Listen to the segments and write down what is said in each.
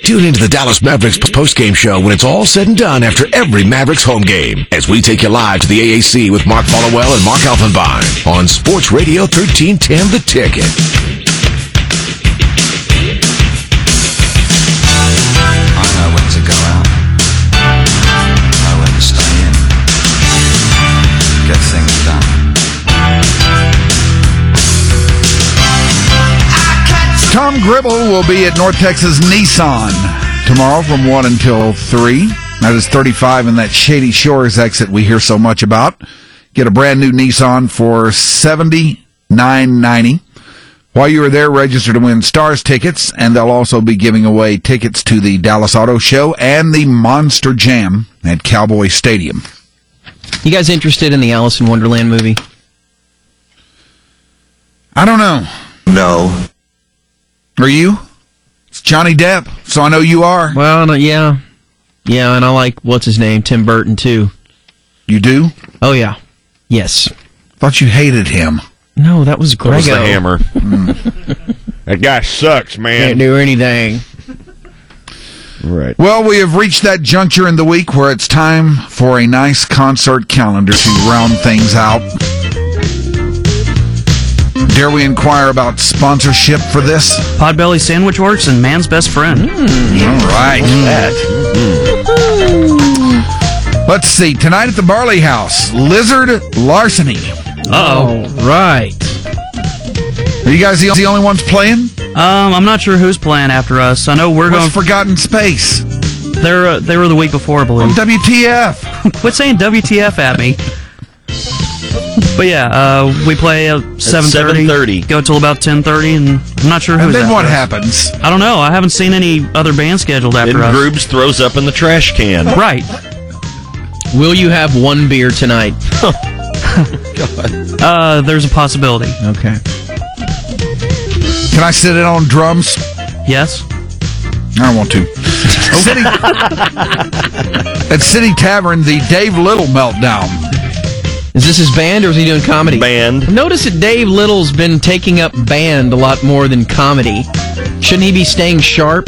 Tune into the Dallas Mavericks postgame show when it's all said and done after every Mavericks home game, as we take you live to the AAC with Mark Followell and Mark Alphenbein on Sports Radio 1310 The Ticket. I know when to go out. Know when to stay in. Get things done. Tom Gribble will be at North Texas Nissan tomorrow from 1 until 3. That is 35 in that Shady Shores exit we hear so much about. Get a brand new Nissan for $79.90. While you are there, register to win Stars tickets, and they'll also be giving away tickets to the Dallas Auto Show and the Monster Jam at Cowboy Stadium. You guys interested in the Alice in Wonderland movie? I don't know. No. Are you? It's Johnny Depp, so I know you are. Well, no, yeah. Yeah, and I like, what's his name, Tim Burton, too. You do? Oh, yeah. Yes. Thought you hated him. No, that was Grego. That was the Hammer. That guy sucks, man. Can't do anything. Right. Well, we have reached that juncture in the week where it's time for a nice concert calendar to round things out. Dare we inquire about sponsorship for this? Podbelly Sandwich Works and Man's Best Friend. All right. Let's see. Tonight at the Barley House, Lizard Larceny. Uh-oh. Right. Are you guys the only ones playing? I'm not sure who's playing after us. I know we're What's going... Forgotten Space? They were the week before, I believe. WTF? Quit saying WTF at me. But yeah, we play at 7:30. Go till about 10:30, and I'm not sure who's And then after what us. happens? I don't know. I haven't seen any other band scheduled after Then us. Groobs throws up in the trash can. Right. Will you have one beer tonight? There's a possibility. Okay. Can I sit in on drums? Yes. I don't want to. At City Tavern, the Dave Little meltdown. Is this his band, or is he doing comedy? Band. Notice that Dave Little's been taking up band a lot more than comedy. Shouldn't he be staying sharp?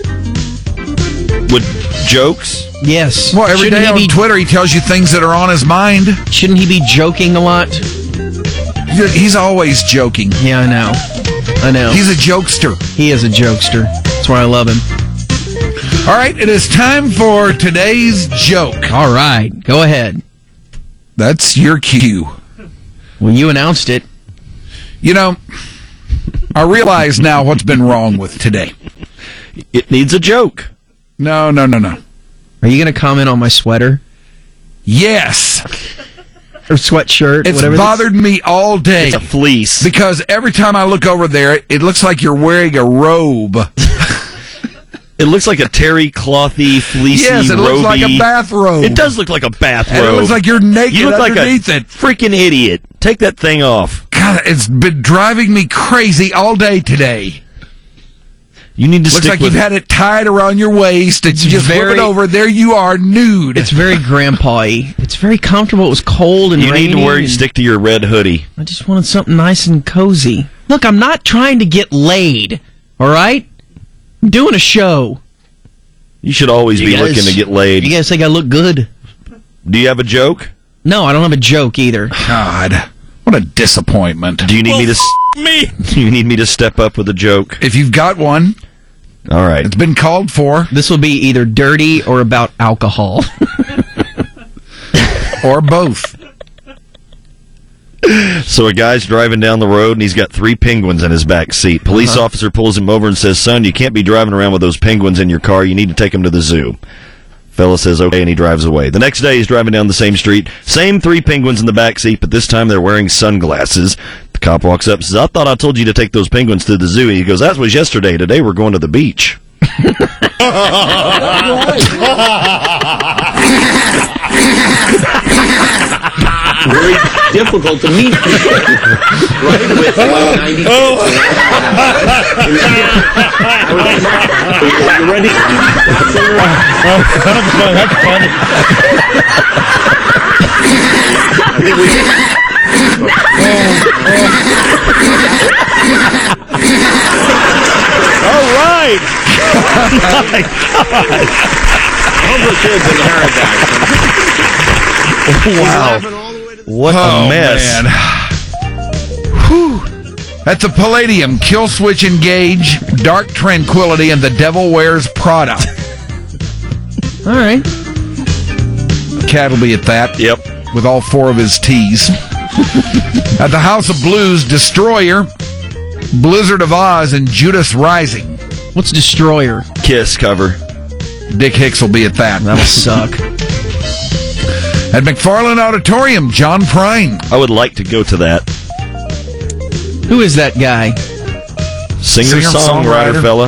With jokes? Yes. Well, every day on Twitter, he tells you things that are on his mind. Shouldn't he be joking a lot? He's always joking. Yeah, I know. He's a jokester. He is a jokester. That's why I love him. All right, it is time for today's joke. All right, go ahead. That's your cue. Well, you announced it. You know, I realize now what's been wrong with today. It needs a joke. No. Are you going to comment on my sweater? Yes. Or sweatshirt? It's whatever bothered me all day. It's a fleece. Because every time I look over there, it looks like you're wearing a robe. It looks like a terry clothy, fleecy, yes, it looks like a bathrobe. It does look like a bathrobe. And it looks like you're naked You look like a underneath it. freaking idiot. Take that thing off. God, it's been driving me crazy all day today. You need to Looks stick like with you've had it tied around your waist, and you just flip it over. There you are, nude. It's very grandpa-y. It's very comfortable. It was cold and You rainy. need to stick to your red hoodie. I just wanted something nice and cozy. Look, I'm not trying to get laid, all right? I'm doing a show. You should always be looking to get laid. You guys think I look good? Do you have a joke? No, I don't have a joke either. God, what a disappointment. Do you need me to... me? Do you need me to step up with a joke? If you've got one, all right. It's been called for. This will be either dirty or about alcohol. Or both. So a guy's driving down the road and he's got 3 penguins in his back seat. Police officer pulls him over and says, "Son, you can't be driving around with those penguins in your car. You need to take them to the zoo." Fella says, "Okay," and he drives away. The next day he's driving down the same street. Same 3 penguins in the back seat, but this time they're wearing sunglasses. The cop walks up and says, "I thought I told you to take those penguins to the zoo." And he goes, "That was yesterday. Today we're going to the beach." Very difficult to meet people, right? With 90 You ready? That's funny. All right. All the kids inherit that. Wow. What a mess. Man. Whew. At the Palladium, Killswitch Engage, Dark Tranquility, and The Devil Wears Prada. All right. Cat will be at that. Yep. With all 4 of his T's. At the House of Blues, Destroyer, Blizzard of Oz, and Judas Rising. What's Destroyer? Kiss cover. Dick Hicks will be at that. That'll suck. At McFarland Auditorium, John Prine. I would like to go to that. Who is that guy? Singer-songwriter fella.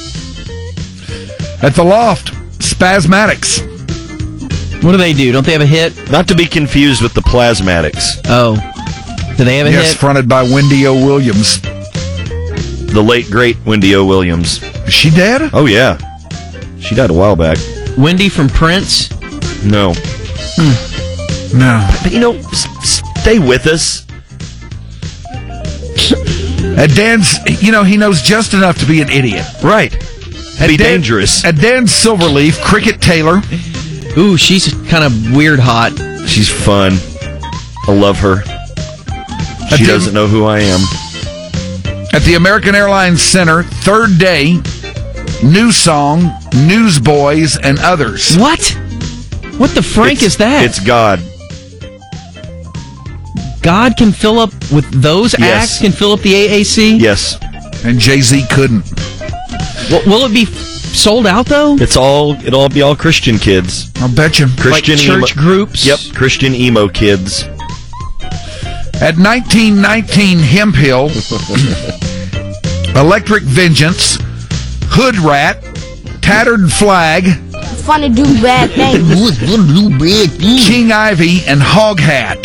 At the Loft, Spasmatics. What do they do? Don't they have a hit? Not to be confused with the Plasmatics. Oh. Do they have a Yes, hit? fronted by Wendy O. Williams. The late, great Wendy O. Williams. Is she dead? Oh, yeah. She died a while back. Wendy from Prince? No. No. But, you know, stay with us. At Dan's, you know, he knows just enough to be an idiot. Right. Be dangerous. At Dan's Silverleaf, Cricket Taylor. Ooh, she's kind of weird hot. She's fun. I love her. She doesn't know who I am. At the American Airlines Center, Third Day, New Song, Newsboys, and others. What? What the frank is that? It's God. God can fill up with those acts? Can fill up the AAC? Yes. And Jay-Z couldn't. Will it be sold out, though? It'll all be all Christian kids. I'll bet you. Christian like church groups? Yep, Christian emo kids. At 1919 Hemp Hill, Electric Vengeance, Hood Rat, Tattered Flag, Fun to do bad things. King Ivy, and Hog Hat.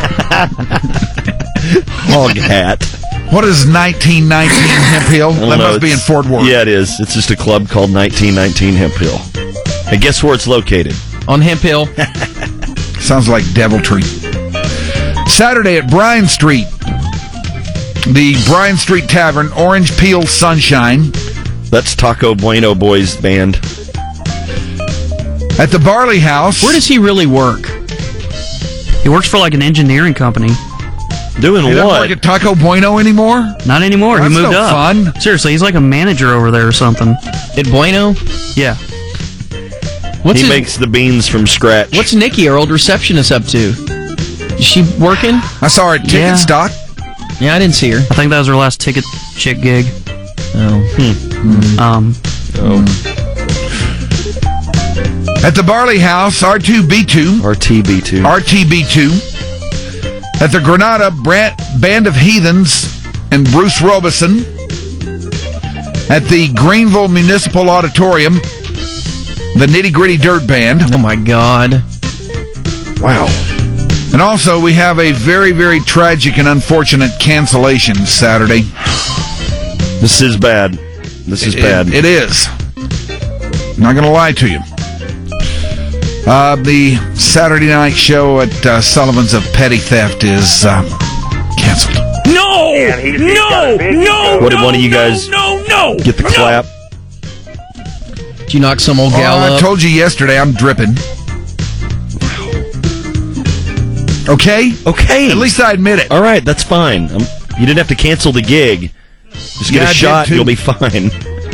Hog Hat. What is 1919 Hemp Hill? That must be in Fort Worth. Yeah, it is. It's just a club called 1919 Hemp Hill. And guess where it's located? On Hemp Hill. Sounds like deviltry. Saturday at Bryan Street, the Bryan Street Tavern, Orange Peel Sunshine. That's Taco Bueno Boys Band. At the Barley House. Where does he really work? He works for like an engineering company. Doing He doesn't what? work at Taco Bueno anymore? Not anymore. That's he moved no up. fun. Seriously, he's like a manager over there or something. At Bueno? Yeah. He makes the beans from scratch. What's Nikki, our old receptionist, up to? Is she working? I saw her at Ticket Stock. Yeah, I didn't see her. I think that was her last ticket chick gig. Oh. At the Barley House, R2B2. RTB2. RTB2. At the Granada, Band of Heathens and Bruce Robeson. At the Greenville Municipal Auditorium, the Nitty Gritty Dirt Band. Oh, my God. Wow. And also, we have a very, very tragic and unfortunate cancellation Saturday. This is bad. This is bad. It is. Not going to lie to you. The Saturday night show at Sullivan's of Petty Theft is canceled. No! What did one of you guys get the clap? Did you knock some old gal I up? told you yesterday I'm dripping. Okay? Okay. At least I admit it. All right, that's fine. You didn't have to cancel the gig. Just get Yeah, I a did shot, too. you'll be fine.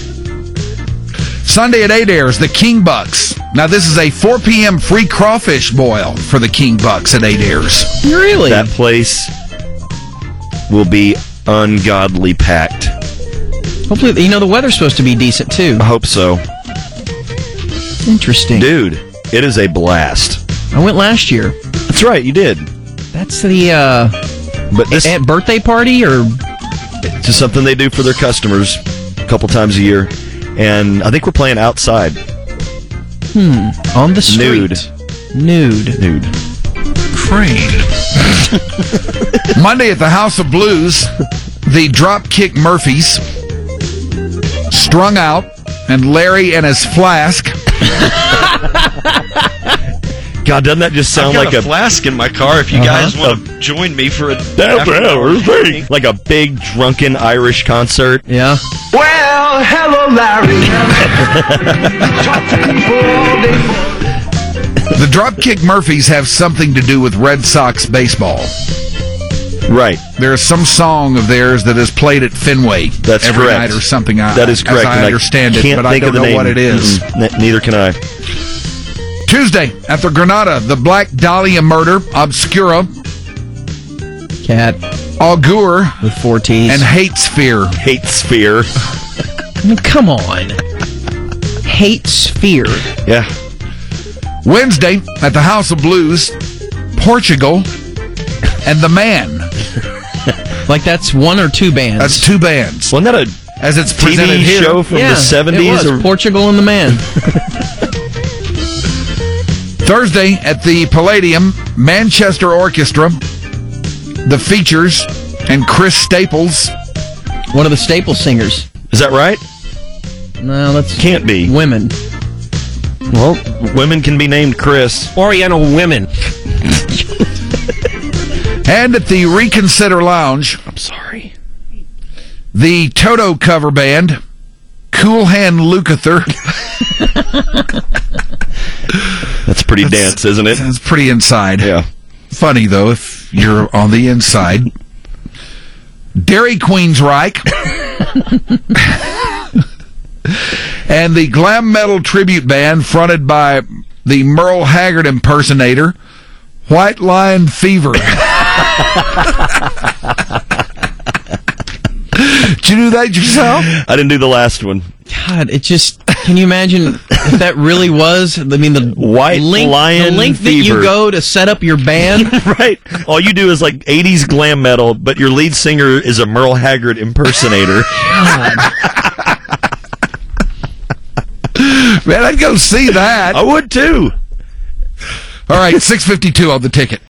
Sunday at 8 airs, the King Bucks. Now, this is a 4 p.m. free crawfish boil for the King Bucks at 8 airs. Really? That place will be ungodly packed. Hopefully, the weather's supposed to be decent, too. I hope so. Interesting. Dude, it is a blast. I went last year. That's right, you did. That's the But this at birthday party, or it's just something they do for their customers a couple times a year. And I think we're playing outside. on the street? Nude. Crane. Monday at the House of Blues, the Dropkick Murphys, Strung Out, and Larry and His Flask. God, doesn't that just sound I've like got a flask in my car if you guys want to join me for a like a big drunken Irish concert? Yeah. Well, hello, Larry. The Dropkick Murphys have something to do with Red Sox baseball. Right. There's some song of theirs that is played at Fenway That's every correct. night or something. That is correct. As I understand it, can't but I think don't of the know name. what it is. Neither can I. Tuesday, at the Granada, the Black Dahlia murder, Obscura, Cat Augur, with 4 T's. and Hate Sphere. Hate Sphere. I mean, come on. Hate Sphere. Yeah. Wednesday, at the House of Blues, Portugal, and The Man. Like that's 1 or 2 bands. That's 2 bands. Wasn't that a As it's presented TV here. show from the 70s? It was. Or Portugal and the Man. Thursday, at the Palladium, Manchester Orchestra, The Features, and Chris Staples. One of the Staples singers. Is that right? No, that's Can't be. women. Well, women can be named Chris. Oriental women. And at the Reconsider Lounge, I'm sorry. the Toto cover band, Cool Hand Lukather. That's pretty dense, isn't it? It's pretty inside. Yeah. Funny, though, if you're on the inside. Dairy Queen's Reich. And the glam metal tribute band fronted by the Merle Haggard impersonator, White Lion Fever. Did you do that yourself? I didn't do the last one. God, it just... Can you imagine if that really was... I mean, the White Lion the length that Fever. you go to set up your band... Right. All you do is like 80s glam metal, but your lead singer is a Merle Haggard impersonator. Man, I'd go see that. I would too. All right, 6:52 on the ticket.